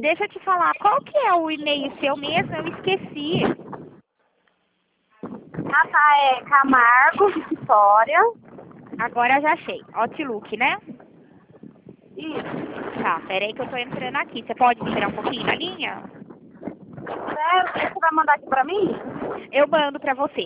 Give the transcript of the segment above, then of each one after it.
Deixa eu te falar, qual que é o e-mail seu mesmo? Eu esqueci. Ah, tá, é Camargo Vitória. Agora já achei. Outlook, né? Isso. Tá, peraí que eu tô entrando aqui. Você pode esperar um pouquinho na linha? Sério? Você vai mandar aqui pra mim? Eu mando pra você.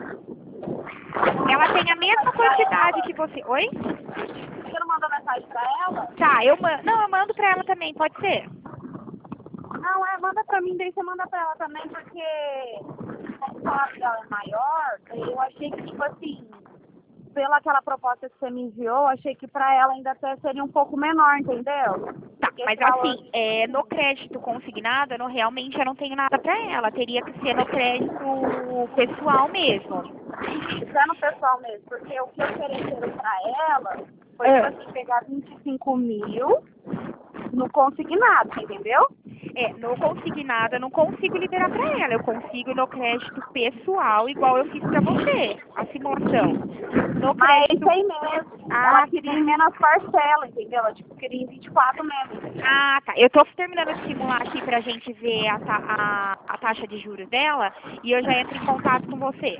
Ela tem a mesma quantidade que você... Oi? Você não mandou mensagem pra ela? Tá, eu mando. Não, eu mando pra ela também, pode ser? Não, manda pra mim, daí você manda pra ela também, porque como o salário dela é maior, eu achei que, tipo assim, pela aquela proposta que você me enviou, eu achei que pra ela ainda até seria um pouco menor, entendeu? Tá, Porque mas esse valor, assim, no crédito consignado, realmente eu não tenho nada pra ela. Teria que ser no crédito pessoal mesmo. isso é no pessoal mesmo, porque o que ofereceram pra ela foi, tipo assim, pegar 25 mil no consignado, entendeu? No consignado eu não consigo liberar pra ela. Eu consigo no crédito pessoal, igual eu fiz pra você, a simulação. No Mas é crédito... isso aí mesmo. Ah, Ela queria em menos parcela, entendeu? Ela tipo, queria em 24 meses. ah, tá. Eu tô terminando de simular aqui pra gente ver a taxa de juros dela e eu já entro em contato com você.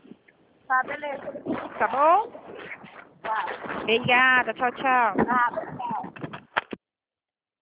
Tá, beleza. Tá bom? Tá. Obrigada. Tchau, tchau. Nada.